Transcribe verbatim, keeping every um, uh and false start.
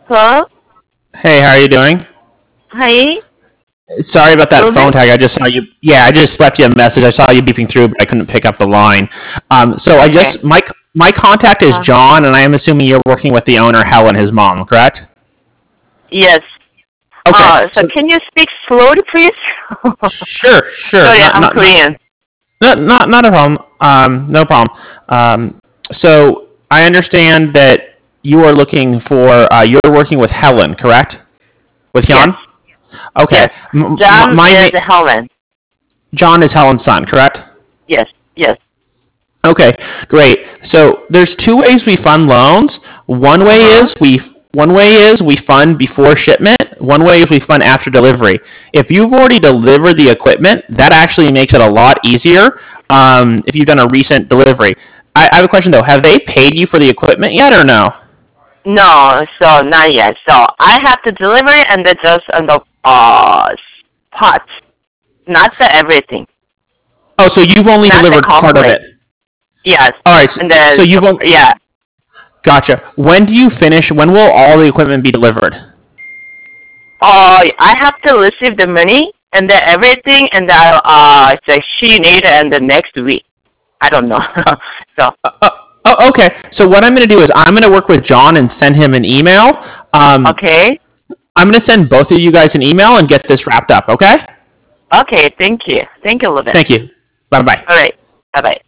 Hello? Hey, how are you doing? Hi? Sorry about that phone Ruben? tag. I just saw you. Yeah, I just left you a message. I saw you beeping through, but I couldn't pick up the line. Um, so I Okay. just my my contact is Uh, John, and I am assuming you're working with the owner, Helen, his mom, correct? yes. Okay. Uh, so So can you speak slowly, please? sure, sure. Sorry, Not I'm not not Korean. not not, not a problem. Um, no problem. Um, so I understand that you are looking for. Uh, you're working with Helen, correct? With Yes. Hyun? Okay. Yes. M- m- John my is na- Helen. John is Helen's son, correct? Yes. Yes. Okay, great. So there's two ways we fund loans. One way Uh-huh. is we one way is we fund before shipment. One way is we fund after delivery. If you've already delivered the equipment, that actually makes it a lot easier. Um, if you've done a recent delivery, I, I have a question though. Have they paid you for the equipment yet, or no? No, so not yet. So I have to deliver it and then just on the uh parts, not the everything, Oh, so you've only not the delivered part of complete. it. Yes. All right. So, And so then you've only, yeah. gotcha. When do you finish? When will all the equipment be delivered? Uh, I have to receive the money and then everything, and then uh, so she need it and the next week. I don't know. so Uh, oh, okay. So what I'm going to do is I'm going to work with John and send him an email. Um, okay, I'm going to send both of you guys an email and get this wrapped up. Okay? okay. Thank you. Thank you, Levin. Thank you. Bye bye. All right. Bye bye.